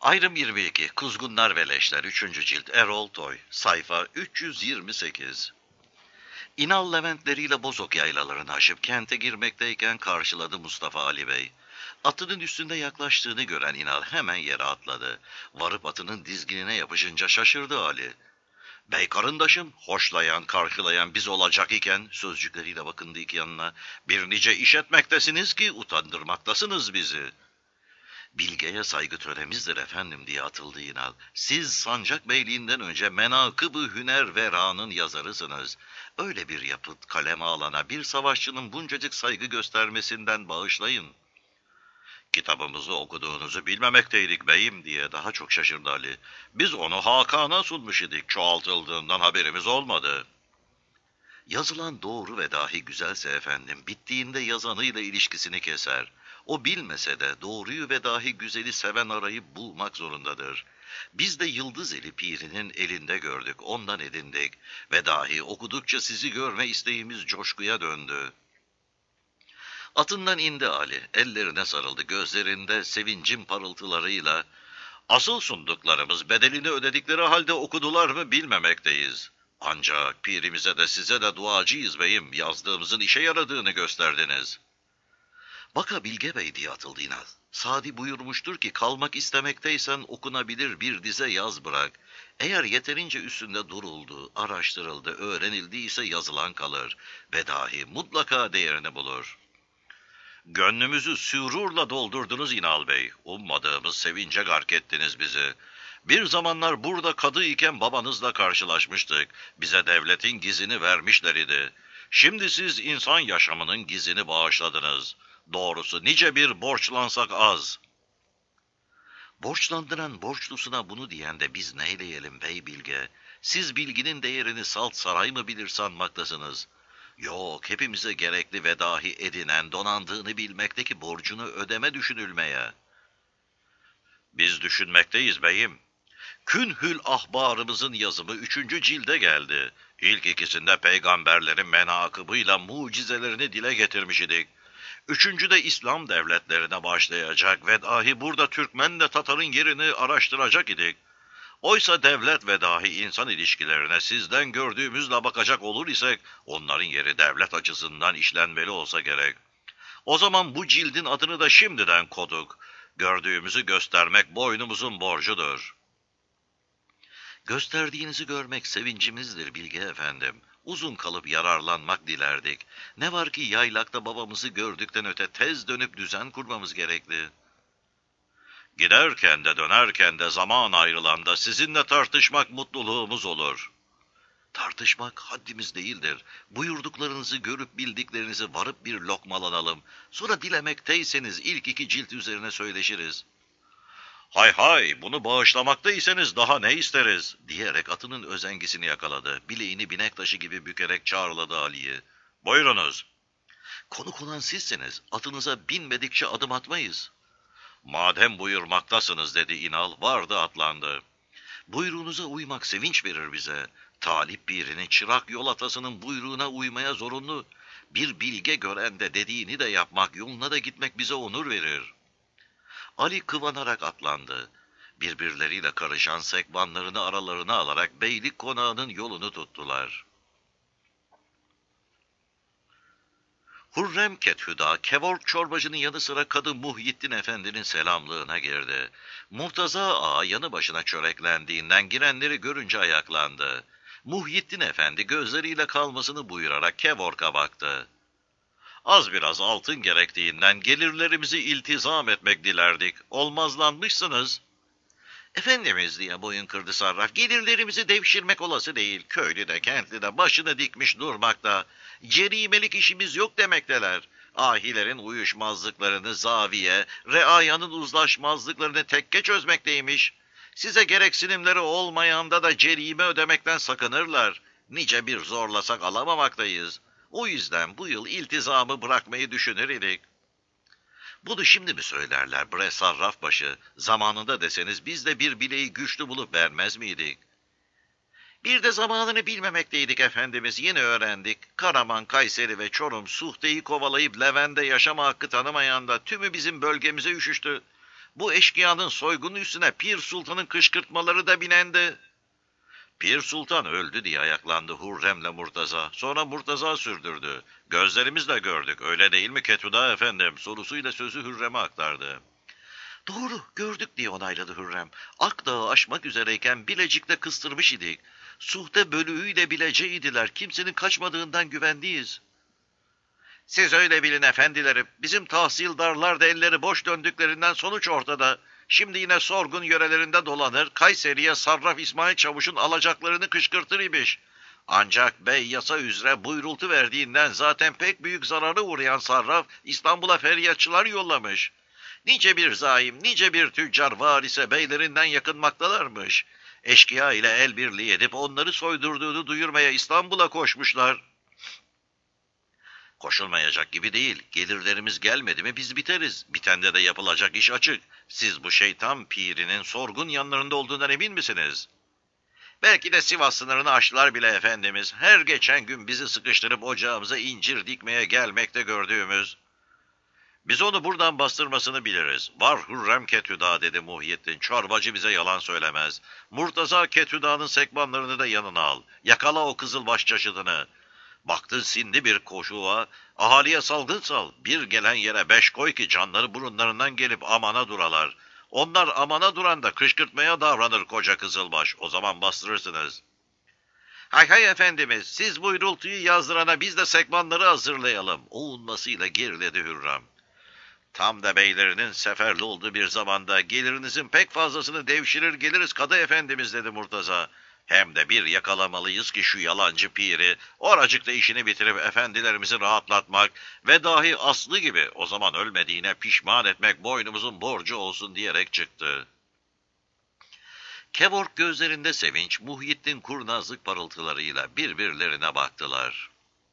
Ayrım 22, Kuzgunlar ve Leşler 3. cilt Erol Toy, sayfa 328. İnal Leventleriyle Bozok yaylalarını aşıp kente girmekteyken karşıladı Mustafa Ali Bey. Atının üstünde yaklaştığını gören İnal hemen yere atladı. Varıp atının dizginine yapışınca şaşırdı Ali. Bey karındaşım, hoşlayan, karşılayan biz olacak iken sözcükleriyle bakındı iki yanına. Bir nice iş etmektesiniz ki utandırmaktasınız bizi. Bilgeye saygı töremizdir efendim diye atıldı İnal. Siz sancak beyliğinden önce Menakıb-ı Hüner Vera'nın yazarısınız. Öyle bir yapıt kaleme alana bir savaşçının buncacık saygı göstermesinden bağışlayın. Kitabımızı okuduğunuzu bilmemekteydik beyim diye daha çok şaşırdı Ali. Biz onu Hakan'a sunmuş idik, çoğaltıldığından haberimiz olmadı. Yazılan doğru ve dahi güzelse efendim, bittiğinde yazanıyla ilişkisini keser. O bilmese de doğruyu ve dahi güzeli seven arayıp bulmak zorundadır. Biz de Yıldız Eli Piri'nin elinde gördük, ondan edindik ve dahi okudukça sizi görme isteğimiz coşkuya döndü. Atından indi Ali, ellerine sarıldı, gözlerinde sevincin parıltılarıyla, asıl sunduklarımız bedelini ödedikleri halde okudular mı bilmemekteyiz. Ancak pirimize de size de duacıyız beyim, yazdığımızın işe yaradığını gösterdiniz. Baka Bilge Bey diye atıldı İnal. Sadi buyurmuştur ki kalmak istemekteysen okunabilir bir dize yaz bırak. Eğer yeterince üstünde duruldu, araştırıldı, öğrenildiyse yazılan kalır ve dahi mutlaka değerini bulur. Gönlümüzü sürurla doldurdunuz İnal Bey. Ummadığımız sevince gark ettiniz bizi. Bir zamanlar burada kadı iken babanızla karşılaşmıştık. Bize devletin gizini vermişler idi. Şimdi siz insan yaşamının gizini bağışladınız. Doğrusu nice bir borçlansak az. Borçlandıran borçlusuna bunu diyen de biz neyleyelim bey Bilge? Siz bilginin değerini salt saray mı bilir sanmaktasınız? Yok, hepimize gerekli ve dahi edinen donandığını bilmekteki borcunu ödeme düşünülmeye. Biz düşünmekteyiz beyim. Künhül ahbarımızın yazımı 3. cilde geldi. İlk ikisinde peygamberlerin menakıbıyla mucizelerini dile getirmiş idik. Üçüncüde İslam devletlerine başlayacak ve dahi burada Türkmenle Tatar'ın yerini araştıracak idik. Oysa devlet ve dahi insan ilişkilerine sizden gördüğümüzle bakacak olur isek, onların yeri devlet açısından işlenmeli olsa gerek. O zaman bu cildin adını da şimdiden koduk. Gördüğümüzü göstermek boynumuzun borcudur. Gösterdiğinizi görmek sevincimizdir Bilge efendim. Uzun kalıp yararlanmak dilerdik. Ne var ki yaylakta babamızı gördükten öte tez dönüp düzen kurmamız gerekli. Giderken de dönerken de zaman ayrılanda sizinle tartışmak mutluluğumuz olur. Tartışmak haddimiz değildir. Buyurduklarınızı görüp bildiklerinizi varıp bir lokmalanalım. Sonra dilemekteyseniz ilk 2 cilt üzerine söyleşiriz. Hay hay, bunu bağışlamaktaysanız daha ne isteriz, diyerek atının özengisini yakaladı. Bileğini binek taşı gibi bükerek çağrıladı Ali'yi. Buyurunuz. Konuk olan sizsiniz. Atınıza binmedikçe adım atmayız. Madem buyurmaktasınız dedi İnal, vardı atlandı. Buyruğunuza uymak sevinç verir bize. Talip birinin çırak yol atasının buyruğuna uymaya zorunlu. Bir bilge gören de dediğini de yapmak, yoluna da gitmek bize onur verir. Ali kıvanarak atlandı. Birbirleriyle karışan sekbanlarını aralarına alarak beylik konağının yolunu tuttular. Hürrem Kethüda, Kevork çorbacının yanı sıra Kadı Muhyiddin Efendi'nin selamlığına girdi. Murtaza Ağa yanı başına çöreklendiğinden girenleri görünce ayaklandı. Muhyiddin Efendi gözleriyle kalmasını buyurarak Kevork'a baktı. Az biraz altın gerektiğinden gelirlerimizi iltizam etmek dilerdik. Olmazlanmışsınız. Efendimiz diye boyun kırdı sarraf. Gelirlerimizi devşirmek olası değil. Köylü de kentli de başını dikmiş durmakta. Cerimelik işimiz yok demekteler. Ahilerin uyuşmazlıklarını zaviye, reayanın uzlaşmazlıklarını tekke çözmekteymiş. Size gereksinimleri olmayanda da cerime ödemekten sakınırlar. Nice bir zorlasak alamamaktayız. O yüzden bu yıl iltizamı bırakmayı düşünür idik. Bunu şimdi mi söylerler bre sarrafbaşı? Zamanında deseniz biz de bir bileği güçlü bulup vermez miydik? Bir de zamanını bilmemekteydik efendimiz, yeni öğrendik. Karaman, Kayseri ve Çorum Suhte'yi kovalayıp Levent'te yaşama hakkı tanımayan da tümü bizim bölgemize üşüştü. Bu eşkıyanın soygunu üstüne Pir Sultan'ın kışkırtmaları da binendi. Pir Sultan öldü diye ayaklandı Hürrem'le Murtaza. Sonra Murtaza sürdürdü. Gözlerimizle gördük, öyle değil mi Ketuda efendim? Sorusuyla sözü Hürrem'e aktardı. Doğru, gördük diye onayladı Hürrem. Akdağ'ı aşmak üzereyken Bilecik'te kıstırmış idik. Suhte bölüğüyle Bileceydiler. Kimsenin kaçmadığından güvenliyiz. Siz öyle bilin efendilerim. Bizim tahsildarlar da elleri boş döndüklerinden sonuç ortada. Şimdi yine sorgun yörelerinde dolanır, Kayseri'ye Sarraf İsmail Çavuş'un alacaklarını kışkırtır imiş. Ancak bey yasa üzere buyrultu verdiğinden zaten pek büyük zararı uğrayan Sarraf İstanbul'a feryatçılar yollamış. Nice bir zaim, nice bir tüccar varise beylerinden yakınmaktalarmış. Eşkıya ile el birliği edip onları soydurduğunu duyurmaya İstanbul'a koşmuşlar. Koşulmayacak gibi değil. Gelirlerimiz gelmedi mi biz biteriz. Bitende de yapılacak iş açık. Siz bu şeytan pirinin sorgun yanlarında olduğundan emin misiniz? Belki de Sivas sınırını aştılar bile efendimiz. Her geçen gün bizi sıkıştırıp ocağımıza incir dikmeye gelmekte gördüğümüz. Biz onu buradan bastırmasını biliriz. Var Hürrem Ketüda dedi Muhyiddin. Çorbacı bize yalan söylemez. Murtaza Ketüda'nın sekbanlarını da yanına al. Yakala o kızılbaş çaşıdını. Baktın sindi bir koşuğa, ahaliye salgın sal, bir gelen yere 5 koy ki canları burunlarından gelip amana duralar. Onlar amana duran da kışkırtmaya davranır koca kızılbaş, o zaman bastırırsınız. Hay hay efendimiz, siz buyrultuyu yazdırana biz de sekmanları hazırlayalım, oğunmasıyla geriledi Hürrem. Tam da beylerinin seferli olduğu bir zamanda gelirinizin pek fazlasını devşirir geliriz kadı efendimiz dedi Murtaza. Hem de bir yakalamalıyız ki şu yalancı piri, oracıkta işini bitirip efendilerimizi rahatlatmak ve dahi aslı gibi o zaman ölmediğine pişman etmek boynumuzun borcu olsun diyerek çıktı. Kevork gözlerinde sevinç, Muhyiddin kurnazlık parıltılarıyla birbirlerine baktılar.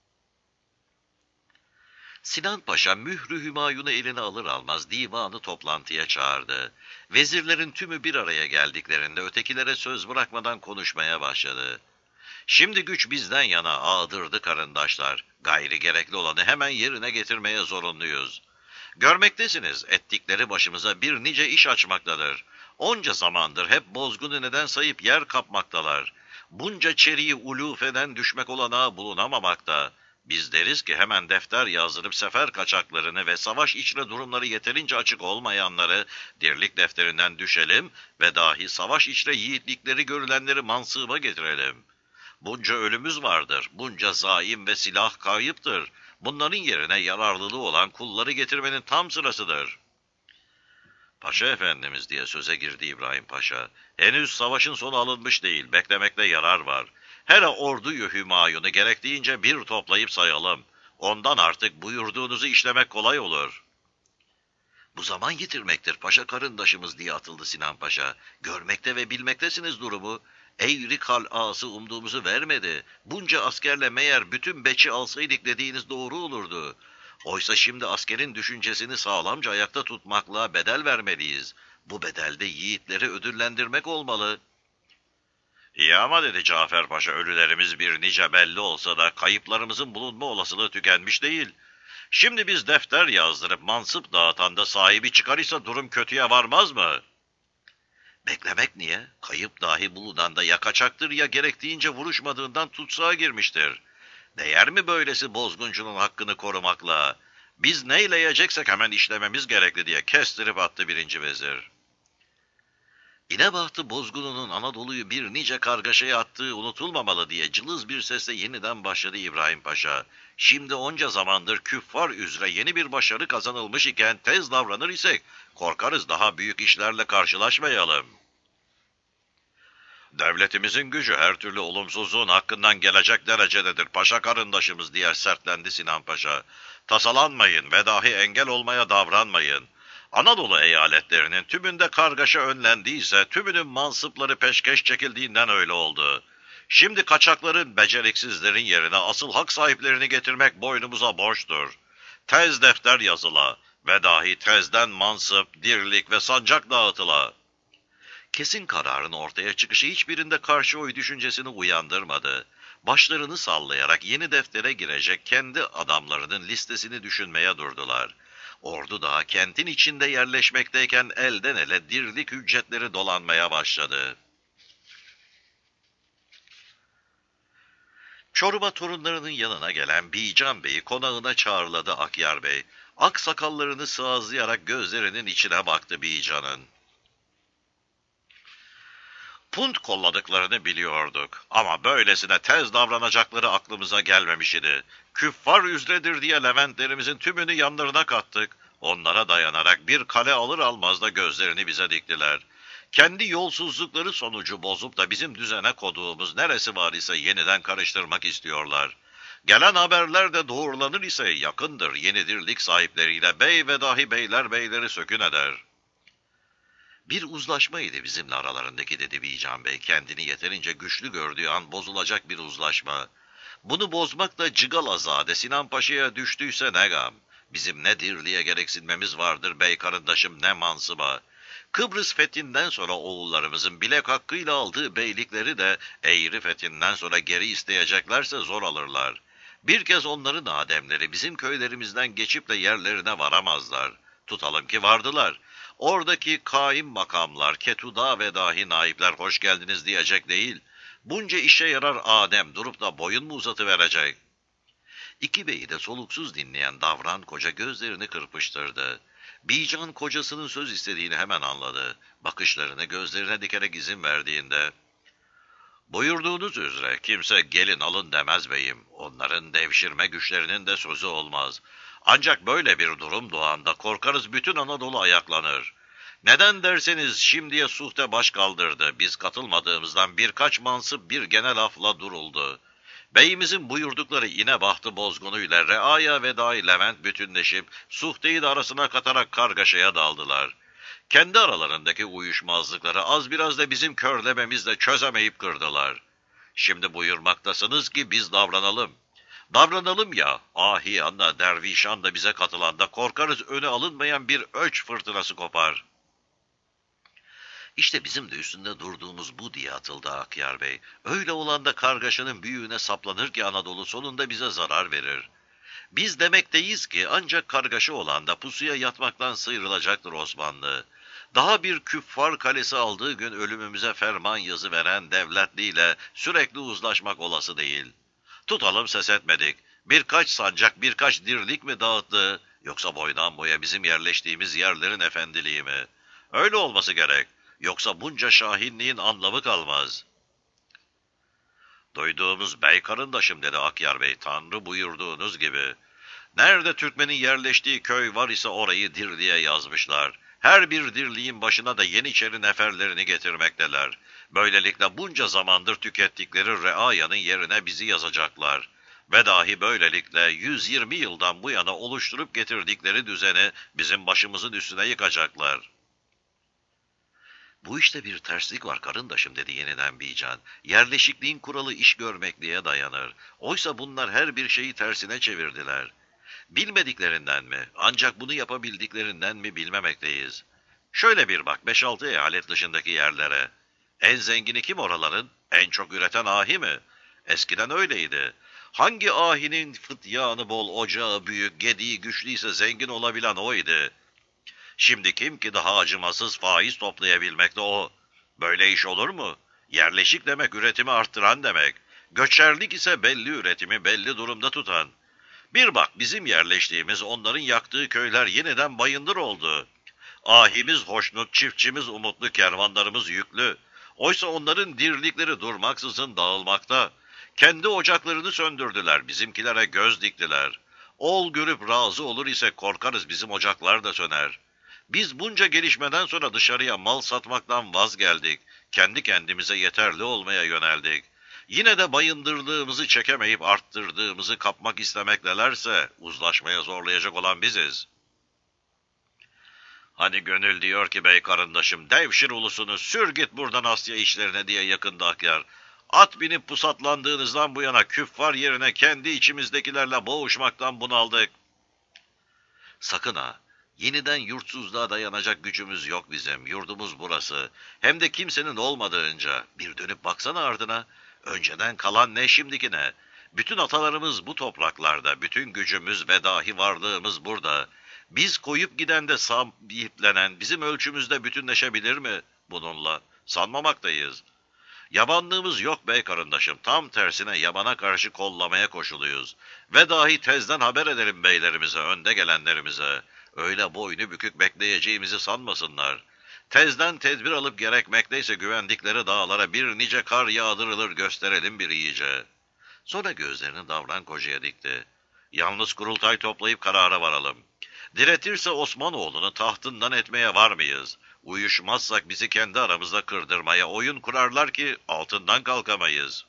Sinan Paşa Mührü Hümayun'u eline alır almaz divanı toplantıya çağırdı. Vezirlerin tümü bir araya geldiklerinde ötekilere söz bırakmadan konuşmaya başladı. Şimdi güç bizden yana ağdırdı karındaşlar. Gayri gerekli olanı hemen yerine getirmeye zorunluyuz. Görmektesiniz ettikleri başımıza bir nice iş açmaktadır. Onca zamandır hep bozgunu neden sayıp yer kapmaktalar. Bunca çeriği uluf eden düşmek olanağı bulunamamakta. Biz deriz ki hemen defter yazdırıp sefer kaçaklarını ve savaş içre durumları yeterince açık olmayanları dirlik defterinden düşelim ve dahi savaş içre yiğitlikleri görülenleri mansıba getirelim. Bunca ölümüz vardır, bunca zaim ve silah kayıptır. Bunların yerine yararlılığı olan kulları getirmenin tam sırasıdır. Paşa efendimiz diye söze girdi İbrahim Paşa. Henüz savaşın sonu alınmış değil, beklemekte yarar var. Hele orduyu Hümayun'u gerektiğince bir toplayıp sayalım. Ondan artık buyurduğunuzu işlemek kolay olur. Bu zaman yitirmektir paşa karındaşımız diye atıldı Sinan Paşa. Görmekte ve bilmektesiniz durumu. Eğri kal'ası umduğumuzu vermedi. Bunca askerle meğer bütün beçi alsaydık dediğiniz doğru olurdu. Oysa şimdi askerin düşüncesini sağlamca ayakta tutmakla bedel vermeliyiz. Bu bedelde yiğitleri ödüllendirmek olmalı. İyi ama dedi Cafer Paşa, ölülerimiz bir nice belli olsa da kayıplarımızın bulunma olasılığı tükenmiş değil. Şimdi biz defter yazdırıp mansıp dağıtan da sahibi çıkar ise durum kötüye varmaz mı? Beklemek niye? Kayıp dahi bulunan da ya kaçaktır ya gerektiğince vuruşmadığından tutsağa girmiştir. Değer mi böylesi bozguncunun hakkını korumakla? Biz neyleyeceksek hemen işlememiz gerekli diye kestirip attı birinci vezir. İnebahtı bozgununun Anadolu'yu bir nice kargaşaya attığı unutulmamalı diye cılız bir sesle yeniden başladı İbrahim Paşa. Şimdi onca zamandır küffar üzere yeni bir başarı kazanılmış iken tez davranır isek, korkarız daha büyük işlerle karşılaşmayalım. Devletimizin gücü her türlü olumsuzluğun hakkından gelecek derecededir paşa karındaşımız diye sertlendi Sinan Paşa. Tasalanmayın ve dahi engel olmaya davranmayın. Anadolu eyaletlerinin tümünde kargaşa önlendiyse tümünün mansıpları peşkeş çekildiğinden öyle oldu. Şimdi kaçakların, beceriksizlerin yerine asıl hak sahiplerini getirmek boynumuza borçtur. Tez defter yazıla ve dahi tezden mansıp, dirlik ve sancak dağıtıla. Kesin kararın ortaya çıkışı hiçbirinde karşı oy düşüncesini uyandırmadı. Başlarını sallayarak yeni deftere girecek kendi adamlarının listesini düşünmeye durdular. Ordu daha kentin içinde yerleşmekteyken elden ele dirlik hüccetleri dolanmaya başladı. Çoruba torunlarının yanına gelen Bican Bey'i konağına çağırladı Akyar Bey. Ak sakallarını sıvazlayarak gözlerinin içine baktı Bican'ın. Punt kolladıklarını biliyorduk ama böylesine tez davranacakları aklımıza gelmemiş idi. Küffar üzredir diye Leventlerimizin tümünü yanlarına kattık. Onlara dayanarak bir kale alır almaz da gözlerini bize diktiler. Kendi yolsuzlukları sonucu bozup da bizim düzene koduğumuz neresi var ise yeniden karıştırmak istiyorlar. Gelen haberler de doğrulanır ise yakındır yenidirlik sahipleriyle bey ve dahi beyler beyleri sökün eder. Bir uzlaşmaydı bizimle aralarındaki dedi Bican Bey. Kendini yeterince güçlü gördüğü an bozulacak bir uzlaşma. Bunu bozmak da Cigalazade Sinan Paşa'ya düştüyse ne gam. Bizim ne dirliğe gereksinmemiz vardır bey karındaşım ne mansıba. Kıbrıs fethinden sonra oğullarımızın bilek hakkıyla aldığı beylikleri de Eğri fethinden sonra geri isteyeceklerse zor alırlar. Bir kez onların ademleri bizim köylerimizden geçip de yerlerine varamazlar. Tutalım ki vardılar. Oradaki kaim makamlar, ketuda ve dahi naipler hoş geldiniz diyecek değil. Bunca işe yarar Adem durup da boyun mu uzatıverecek? İki beyi de soluksuz dinleyen Davran Koca gözlerini kırpıştırdı. Bican kocasının söz istediğini hemen anladı. Bakışlarını gözlerine dikerek izin verdiğinde, "Buyurduğunuz üzere kimse gelin alın demez beyim. Onların devşirme güçlerinin de sözü olmaz. Ancak böyle bir durum doğanda korkarız bütün Anadolu ayaklanır. Neden derseniz şimdiye suhte baş kaldırdı. Biz katılmadığımızdan birkaç mansıp bir genel afla duruldu. Beyimizin buyurdukları İnebahtı bozgunuyla Reaya ve dahi Levent bütünleşip suhteyi de arasına katarak kargaşaya daldılar. Kendi aralarındaki uyuşmazlıkları az biraz da bizim körlememizle çözemeyip kırdılar. Şimdi buyurmaktasınız ki biz davranalım. Davranalım ya, ahiyan da dervişan da bize katılan da korkarız önü alınmayan bir öç fırtınası kopar. İşte bizim de üstünde durduğumuz bu diye atıldı Akyar Bey. Öyle olan da kargaşanın büyüğüne saplanır ki Anadolu sonunda bize zarar verir. Biz demekteyiz ki ancak kargaşa olan da pusuya yatmaktan sıyrılacaktır Osmanlı. Daha bir küffar kalesi aldığı gün ölümümüze ferman yazı veren devletliyle sürekli uzlaşmak olası değil. Tutalım ses etmedik. Birkaç sancak, birkaç dirlik mi dağıttı, yoksa boydan boya bizim yerleştiğimiz yerlerin efendiliği mi? Öyle olması gerek. Yoksa bunca şahinliğin anlamı kalmaz. Duyduğumuz bey karındaşım dedi Akyar Bey, Tanrı buyurduğunuz gibi. Nerede Türkmenin yerleştiği köy var ise orayı dirliğe yazmışlar. Her bir dirliğin başına da Yeniçeri neferlerini getirmekteler. Böylelikle bunca zamandır tükettikleri reayanın yerine bizi yazacaklar. Ve dahi böylelikle 120 yıldan bu yana oluşturup getirdikleri düzeni bizim başımızın üstüne yıkacaklar. Bu işte bir terslik var karındaşım dedi yeniden Bican. Yerleşikliğin kuralı iş görmekliğe dayanır. Oysa bunlar her bir şeyi tersine çevirdiler. Bilmediklerinden mi, ancak bunu yapabildiklerinden mi bilmemekteyiz. Şöyle bir bak 5-6 eyalet dışındaki yerlere. En zengini kim oraların? En çok üreten ahi mi? Eskiden öyleydi. Hangi ahinin fıtyanı bol, ocağı büyük, gediği güçlüyse zengin olabilen oydu. Şimdi kim ki daha acımasız faiz toplayabilmekte o? Böyle iş olur mu? Yerleşik demek üretimi arttıran demek. Göçerlik ise belli üretimi belli durumda tutan. Bir bak bizim yerleştiğimiz onların yaktığı köyler yeniden bayındır oldu. Ahimiz hoşnut, çiftçimiz umutlu, kervanlarımız yüklü. Oysa onların dirlikleri durmaksızın dağılmakta. Kendi ocaklarını söndürdüler, bizimkilere göz diktiler. Ol görüp razı olur ise korkarız bizim ocaklar da söner. Biz bunca gelişmeden sonra dışarıya mal satmaktan vazgeldik. Kendi kendimize yeterli olmaya yöneldik. Yine de bayındırdığımızı çekemeyip arttırdığımızı kapmak istemektelerse uzlaşmaya zorlayacak olan biziz. Hani gönül diyor ki bey karındaşım devşir ulusunu sür git buradan Asya işlerine diye yakında Akyar. At binip pusatlandığınızdan bu yana küffar yerine kendi içimizdekilerle boğuşmaktan bunaldık. Sakın ha, yeniden yurtsuzluğa dayanacak gücümüz yok bizim, yurdumuz burası. Hem de kimsenin olmadığınca, bir dönüp baksana ardına, önceden kalan ne şimdiki ne? Bütün atalarımız bu topraklarda, bütün gücümüz ve dahi varlığımız burada. Biz koyup giden de sahiplenen bizim ölçümüzde bütünleşebilir mi bununla? Sanmamaktayız. Yabanlığımız yok bey karındaşım. Tam tersine yabana karşı kollamaya koşuluyuz. Ve dahi tezden haber edelim beylerimize, önde gelenlerimize. Öyle boynu bükük bekleyeceğimizi sanmasınlar. Tezden tedbir alıp gerekmekteyse güvendikleri dağlara bir nice kar yağdırılır gösterelim bir iyice. Sonra gözlerini Davran Koca'ya dikti. Yalnız kurultay toplayıp karara varalım. Diretirse Osmanoğlu'nu tahtından etmeye var mıyız? Uyuşmazsak bizi kendi aramızda kırdırmaya oyun kurarlar ki altından kalkamayız.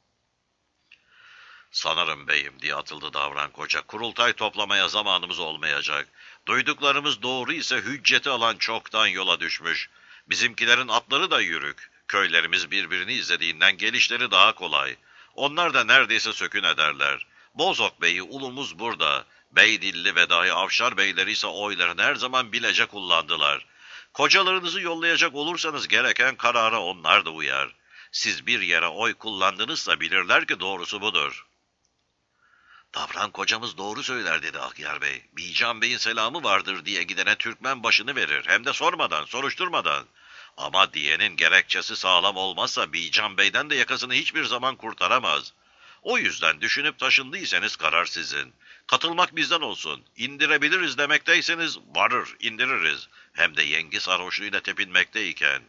Sanırım beyim diye atıldı Davran Koca. Kurultay toplamaya zamanımız olmayacak. Duyduklarımız doğru ise hücceti alan çoktan yola düşmüş. Bizimkilerin atları da yürük. Köylerimiz birbirini izlediğinden gelişleri daha kolay. Onlar da neredeyse sökün ederler. Bozok Bey'i ulumuz burada. Beydilli ve dahi Avşar Beyleri ise oylarını her zaman bilece kullandılar. Kocalarınızı yollayacak olursanız gereken karara onlar da uyar. Siz bir yere oy kullandınızsa bilirler ki doğrusu budur. Davran kocamız doğru söyler dedi Akyar Bey. Bican Bey'in selamı vardır diye gidene Türkmen başını verir. Hem de sormadan, soruşturmadan. Ama diyenin gerekçesi sağlam olmazsa Bican Bey'den de yakasını hiçbir zaman kurtaramaz. O yüzden düşünüp taşındıysanız karar sizin. Katılmak bizden olsun. İndirebiliriz demekteyseniz varır, indiririz. Hem de yengi sarhoşluğuyla tepinmekteyken.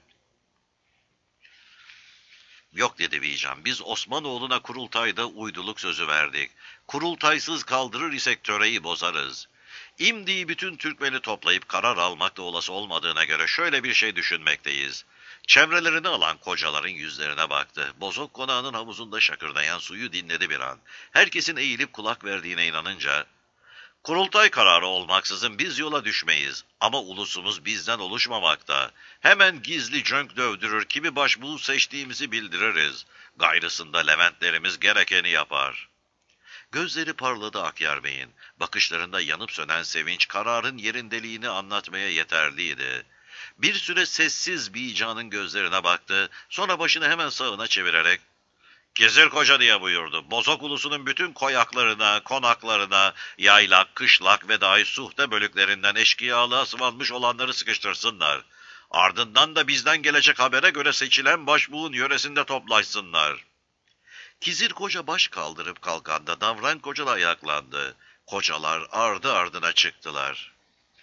Yok dedi Vican, biz Osmanoğlu'na kurultayda uyduluk sözü verdik. Kurultaysız kaldırır isek töreyi bozarız. İmdi'yi bütün Türkmeni toplayıp karar almakta olası olmadığına göre şöyle bir şey düşünmekteyiz. Çevrelerini alan kocaların yüzlerine baktı. Bozok konağının havuzunda şakırdayan suyu dinledi bir an. Herkesin eğilip kulak verdiğine inanınca, kurultay kararı olmaksızın biz yola düşmeyiz. Ama ulusumuz bizden oluşmamakta. Hemen gizli cönk dövdürür, kimi başbuğ seçtiğimizi bildiririz. Gayrısında Leventlerimiz gerekeni yapar. Gözleri parladı Akyar Bey'in. Bakışlarında yanıp sönen sevinç kararın yerindeliğini anlatmaya yeterliydi. Bir süre sessiz Bican'ın gözlerine baktı. Sonra başını hemen sağına çevirerek, Gezir Koca diye buyurdu. Bozok ulusunun bütün koyaklarına, konaklarına, yaylak, kışlak ve dahi suhte bölüklerinden eşkıyalığa sıvanmış olanları sıkıştırsınlar. Ardından da bizden gelecek habere göre seçilen başbuğun yöresinde toplaşsınlar. Kizir Koca baş kaldırıp kalkanda Davran Koca da ayaklandı. Kocalar ardı ardına çıktılar.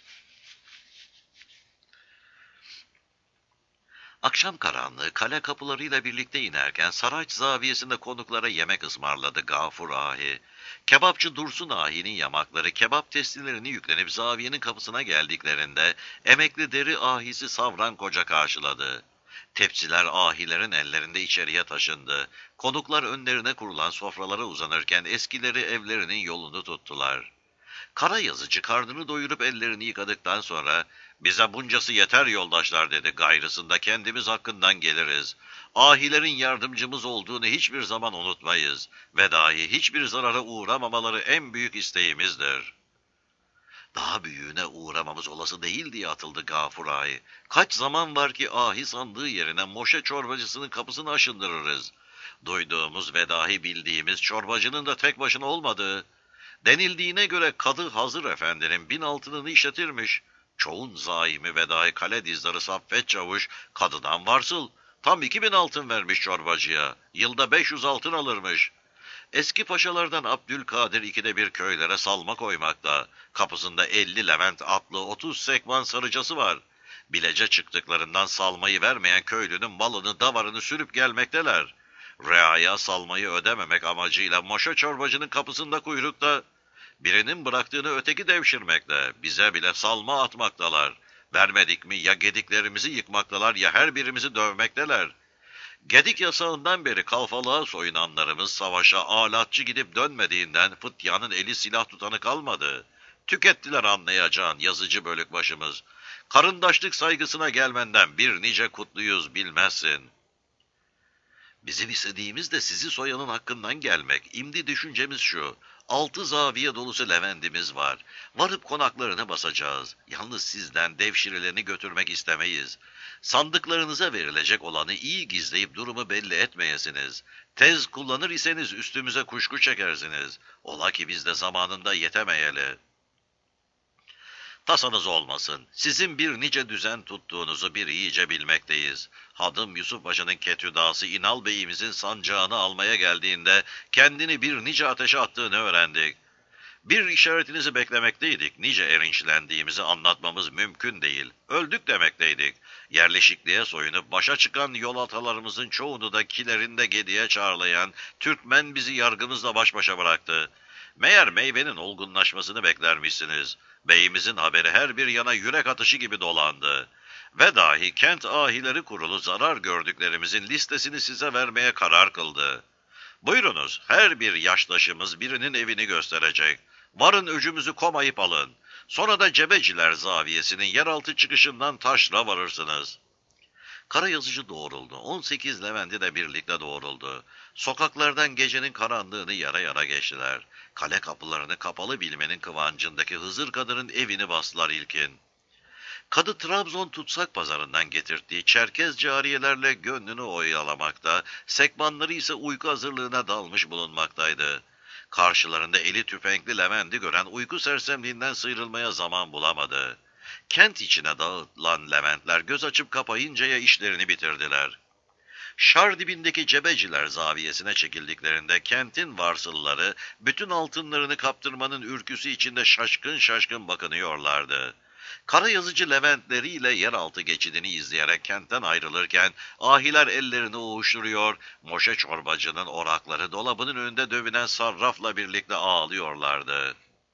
Akşam karanlığı kale kapılarıyla birlikte inerken Saraç zaviyesinde konuklara yemek ısmarladı Gafur Ahi. Kebapçı Dursun Ahi'nin yamakları kebap testilerini yüklenip zaviyenin kapısına geldiklerinde emekli deri ahisi Savran Koca karşıladı. Tepsiler ahilerin ellerinde içeriye taşındı. Konuklar önlerine kurulan sofralara uzanırken eskileri evlerinin yolunu tuttular. Kara yazıcı karnını doyurup ellerini yıkadıktan sonra bize buncası yeter yoldaşlar dedi. Gayrısında kendimiz hakkından geliriz. Ahilerin yardımcımız olduğunu hiçbir zaman unutmayız ve dahi hiçbir zarara uğramamaları en büyük isteğimizdir. Daha büyüğüne uğramamız olası değil diye atıldı Gafur Ahi. Kaç zaman var ki ahi sandığı yerine moşe çorbacısının kapısını aşındırırız. Duyduğumuz ve dahi bildiğimiz çorbacının da tek başına olmadığı, denildiğine göre Kadı Hazır Efendi'nin 1000 altınını işletirmiş. Çoğun zaimi ve dahi kale dizdarı Saffet Çavuş kadıdan varsıl tam 2000 altın vermiş çorbacıya. Yılda 500 altın alırmış. Eski paşalardan Abdülkadir ikide bir köylere salma koymakta. Kapısında 50 Levent atlı 30 sekman sarıcası var. Bilece çıktıklarından salmayı vermeyen köylünün malını davarını sürüp gelmekteler. Reaya salmayı ödememek amacıyla moşa çorbacının kapısında kuyrukta, birinin bıraktığını öteki devşirmekte, bize bile salma atmaktalar. Vermedik mi ya gediklerimizi yıkmaktalar ya her birimizi dövmekteler. Gedik yasağından beri kalfalığa soyunanlarımız savaşa alatçı gidip dönmediğinden fıtyanın eli silah tutanı kalmadı. Tükettiler anlayacağın yazıcı bölük başımız. Karındaşlık saygısına gelmenden bir nice kutluyuz bilmezsin. Bizim istediğimiz de sizi soyanın hakkından gelmek. İmdi düşüncemiz şu. 6 zaviye dolusu Leventimiz var. Varıp konaklarını basacağız. Yalnız sizden devşirelerini götürmek istemeyiz. Sandıklarınıza verilecek olanı iyi gizleyip durumu belli etmeyesiniz. Tez kullanır iseniz üstümüze kuşku çekersiniz. Ola ki biz de zamanında yetemeyeli. Tasanız olmasın. Sizin bir nice düzen tuttuğunuzu bir iyice bilmekteyiz. Hadım Yusuf Paşa'nın ketüdası İnal Bey'imizin sancağını almaya geldiğinde kendini bir nice ateşe attığını öğrendik. Bir işaretinizi beklemekteydik. Nice erinçlendiğimizi anlatmamız mümkün değil. Öldük demekteydik. Yerleşikliğe soyunup başa çıkan yol atalarımızın çoğunu da kilerinde gediye çağrlayan Türkmen bizi yargımızla baş başa bıraktı. Meğer meyvenin olgunlaşmasını beklermişsiniz. Beyimizin haberi her bir yana yürek atışı gibi dolandı. Ve dahi kent ahileri kurulu zarar gördüklerimizin listesini size vermeye karar kıldı. Buyurunuz, her bir yaştaşımız birinin evini gösterecek. Varın öcümüzü komayıp alın. Sonra da Cebeciler Zaviyesi'nin yeraltı çıkışından taşla varırsınız. Karayazıcı doğruldu. 18 Levent'i de birlikte doğruldu. Sokaklardan gecenin karanlığını yara yara geçtiler. Kale kapılarını kapalı bilmenin kıvancındaki Hızır Kadın'ın evini bastılar ilkin. Kadı Trabzon tutsak pazarından getirdiği Çerkez cariyelerle gönlünü oyalamakta, sekbanları ise uyku hazırlığına dalmış bulunmaktaydı. Karşılarında eli tüfekli Levent'i gören uyku sersemliğinden sıyrılmaya zaman bulamadı. Kent içine dağıtılan Leventler göz açıp kapayıncaya işlerini bitirdiler. Şar dibindeki Cebeciler Zaviyesi'ne çekildiklerinde kentin varsılları bütün altınlarını kaptırmanın ürküsü içinde şaşkın şaşkın bakınıyorlardı. Karayazıcı Leventleriyle yeraltı geçidini izleyerek kentten ayrılırken ahiler ellerini ovuşturuyor, Moşe çorbacının orakları dolabının önünde dövünen sarrafla birlikte ağlıyorlardı.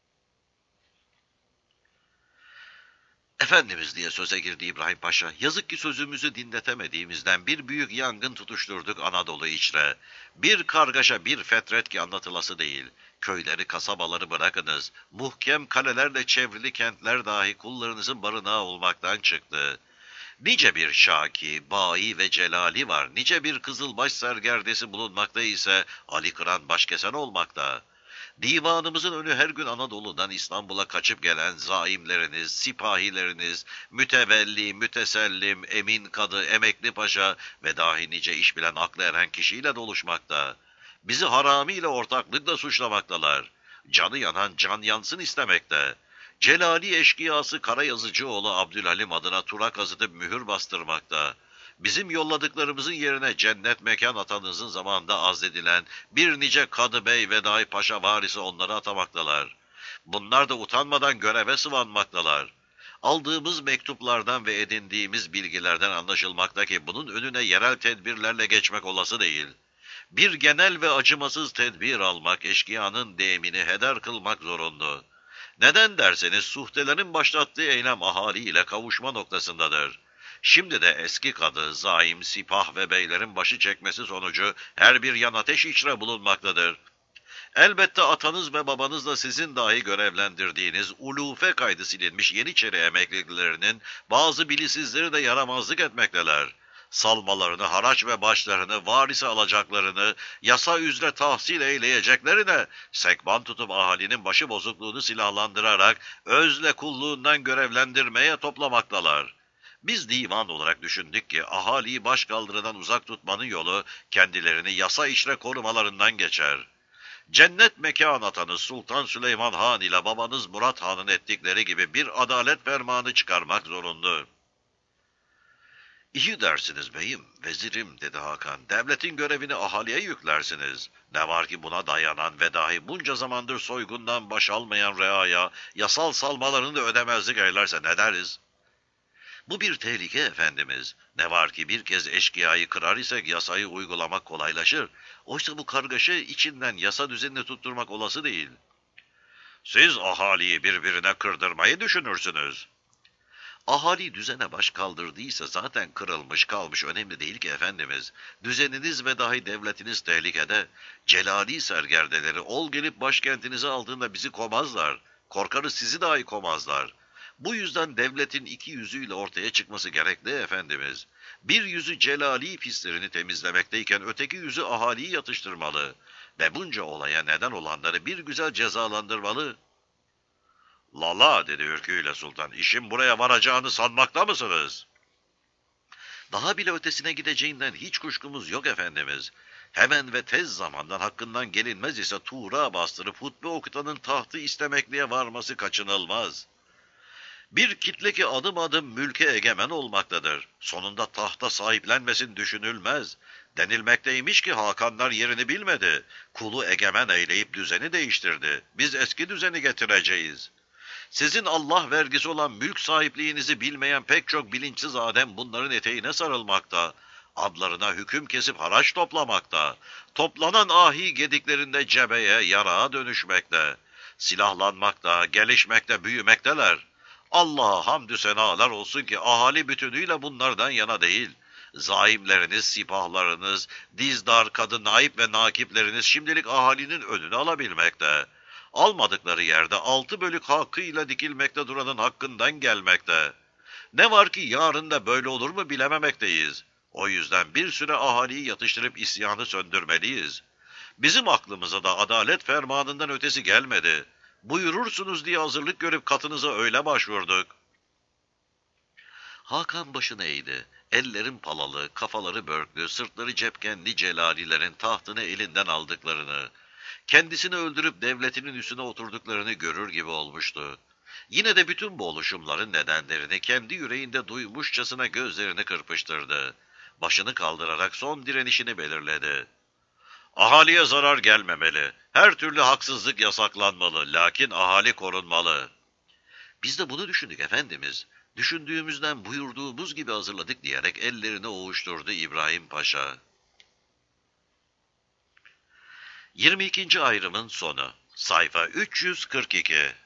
Efendimiz diye söze girdi İbrahim Paşa. Yazık ki sözümüzü dinletemediğimizden bir büyük yangın tutuşturduk Anadolu içre. Bir kargaşa, bir fetret ki anlatılası değil. Köyleri, kasabaları bırakınız. Muhkem kalelerle çevrili kentler dahi kullarınızın barınağı olmaktan çıktı. Nice bir Şaki, Bayi ve Celali var. Nice bir Kızılbaş sergerdesi bulunmakta ise Ali Kıran başkesen olmakta. Divanımızın önü her gün Anadolu'dan İstanbul'a kaçıp gelen zaimleriniz, sipahileriniz, mütevelli, mütesellim, emin kadı, emekli paşa ve dahi nice iş bilen aklı eren kişiyle doluşmakta. Bizi haramiyle ortaklıkla suçlamaktalar. Canı yanan can yansın istemekte. Celali eşkıyası Karayazıcıoğlu Abdülhalim adına tura kazıtıp mühür bastırmakta. Bizim yolladıklarımızın yerine cennet mekan atanızın zamanında azledilen bir nice Kadı Bey ve dahi Paşa varisi onları atamaktalar. Bunlar da utanmadan göreve sıvanmaktalar. Aldığımız mektuplardan ve edindiğimiz bilgilerden anlaşılmakta ki bunun önüne yerel tedbirlerle geçmek olası değil. Bir genel ve acımasız tedbir almak eşkıyanın deyimini heder kılmak zorunlu. Neden derseniz suhtelerin başlattığı eylem ahaliyle kavuşma noktasındadır. Şimdi de eski kadı, zaim, sipah ve beylerin başı çekmesi sonucu her bir yan ateş içre bulunmaktadır. Elbette atanız ve babanız da sizin dahi görevlendirdiğiniz ulufe kaydı silinmiş Yeniçeri emeklilerinin bazı bilisizleri de yaramazlık etmekteler. Salmalarını, haraç ve başlarını, varisi alacaklarını, yasa üzere tahsil eyleyeceklerine, sekban tutup ahalinin başı bozukluğunu silahlandırarak özle kulluğundan görevlendirmeye toplamaktalar. Biz divan olarak düşündük ki ahaliyi başkaldırıdan uzak tutmanın yolu kendilerini yasa içre korumalarından geçer. Cennet mekan atanız Sultan Süleyman Han ile babanız Murat Han'ın ettikleri gibi bir adalet fermanı çıkarmak zorunlu. İyi dersiniz beyim, vezirim dedi Hakan. Devletin görevini ahaliye yüklersiniz. Ne var ki buna dayanan ve dahi bunca zamandır soygundan baş almayan reaya yasal salmalarını da ödemezlik eylerse ne deriz? Bu bir tehlike efendimiz. Ne var ki bir kez eşkıyayı kırar isek yasayı uygulamak kolaylaşır. Oysa bu kargaşa içinden yasa düzenini tutturmak olası değil. Siz ahaliyi birbirine kırdırmayı düşünürsünüz. Ahali düzene baş kaldırdıysa zaten kırılmış kalmış önemli değil ki efendimiz. Düzeniniz ve dahi devletiniz tehlikede. Celali sergerdeleri ol gelip başkentinizi aldığında bizi komazlar. Korkarız sizi dahi komazlar. Bu yüzden devletin iki yüzüyle ortaya çıkması gerekli efendimiz. Bir yüzü celali pislerini temizlemekteyken öteki yüzü ahaliyi yatıştırmalı. Ve bunca olaya neden olanları bir güzel cezalandırmalı. Lala dedi ürküyle sultan, işin buraya varacağını sanmakta mısınız? Daha bile ötesine gideceğinden hiç kuşkumuz yok efendimiz. Hemen ve tez zamandan hakkından gelinmez ise Tuğra bastırıp hutbe okutanın tahtı istemekliğe varması kaçınılmaz. Bir kitle ki adım adım mülke egemen olmaktadır. Sonunda tahta sahiplenmesin düşünülmez. Denilmekteymiş ki Hakanlar yerini bilmedi. Kulu egemen eyleyip düzeni değiştirdi. Biz eski düzeni getireceğiz. Sizin Allah vergisi olan mülk sahipliğinizi bilmeyen pek çok bilinçsiz adem bunların eteğine sarılmakta. Adlarına hüküm kesip haraç toplamakta. Toplanan ahi gediklerinde cebeye, yarağa dönüşmekte. Silahlanmakta, gelişmekte, büyümekteler. Allah'a hamdü senalar olsun ki ahali bütünüyle bunlardan yana değil. Zaimleriniz, sipahlarınız, dizdar, kadın naip ve nakipleriniz şimdilik ahalinin önünü alabilmekte. Almadıkları yerde 6 bölük hakkıyla dikilmekte duranın hakkından gelmekte. Ne var ki yarın da böyle olur mu bilememekteyiz. O yüzden bir süre ahaliyi yatıştırıp isyanı söndürmeliyiz. Bizim aklımıza da adalet fermanından ötesi gelmedi. Buyurursunuz diye hazırlık görüp katınıza öyle başvurduk. Hakan başını eğdi. Ellerin palalı, kafaları börklü, sırtları cepkenli celalilerin tahtını elinden aldıklarını, kendisini öldürüp devletinin üstüne oturduklarını görür gibi olmuştu. Yine de bütün bu oluşumların nedenlerini kendi yüreğinde duymuşçasına gözlerini kırpıştırdı. Başını kaldırarak son direnişini belirledi. Ahaliye zarar gelmemeli. Her türlü haksızlık yasaklanmalı. Lakin ahali korunmalı. Biz de bunu düşündük efendimiz. Düşündüğümüzden buyurduğumuz gibi hazırladık diyerek ellerini ovuşturdu İbrahim Paşa. 22. ayrımın sonu. Sayfa 342.